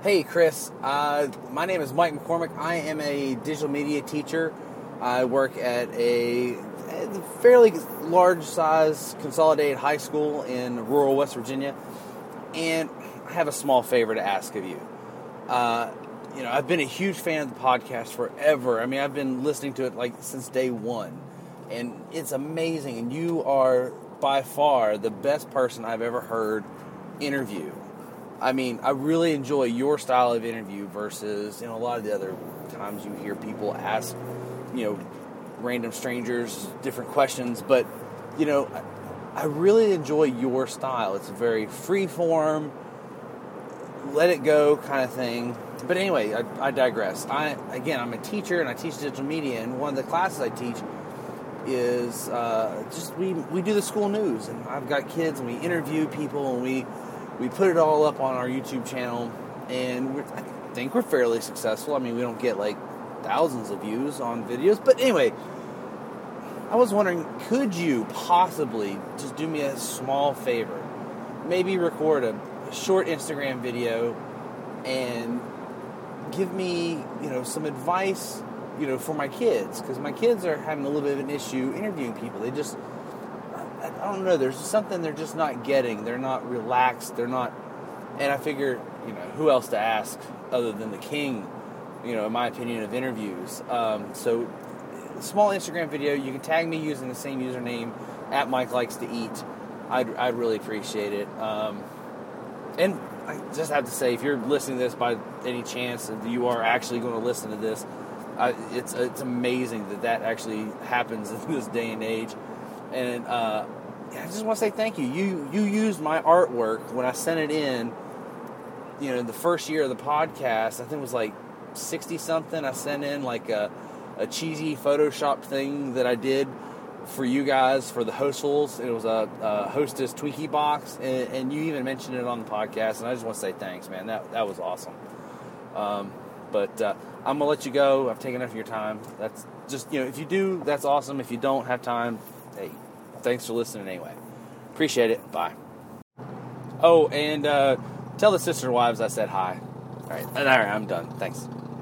Hey, Chris. My name is Mike McCormick. I am a digital media teacher. I work at a fairly large-size consolidated high school in rural West Virginia, and I have a small favor to ask of you. I've been a huge fan of the podcast forever. I mean, I've been listening to it since day one, and it's amazing. And you are by far the best person I've ever heard interview. I mean, I really enjoy your style of interview versus, a lot of the other times you hear people ask, random strangers different questions. But, I really enjoy your style. It's a very free-form, let it go kind of thing. But anyway, I digress. I'm a teacher and I teach digital media, and one of the classes I teach is we do the school news, and I've got kids and we interview people and we put it all up on our YouTube channel, and I think we're fairly successful. I mean, we don't get thousands of views on videos, but anyway, I was wondering, could you possibly just do me a small favor? Maybe record a short Instagram video and give me, some advice, for my kids, because my kids are having a little bit of an issue interviewing people. They just, I don't know, there's something they're just not getting. They're not relaxed. They're not, and I figure, who else to ask other than the king, in my opinion, of interviews. So, small Instagram video. You can tag me using the same username, @MikeLikesToEat. I'd really appreciate it. And I just have to say, if you're listening to this by any chance, and you are actually going to listen to this, it's amazing that actually happens in this day and age. And I just want to say thank you. You used my artwork when I sent it in, the first year of the podcast. I think it was 60-something. I sent in a cheesy Photoshop thing that I did for you guys for the Hostefuls. It was a Hostess Twinkie box, and you even mentioned it on the podcast, and I just want to say thanks, man. That was awesome. But I'm going to let you go. I've taken enough of your time. That's just, if you do, that's awesome. If you don't have time, hey, thanks for listening anyway. Appreciate it. Bye. Oh, and tell the sister wives I said hi. All right, I'm done. Thanks.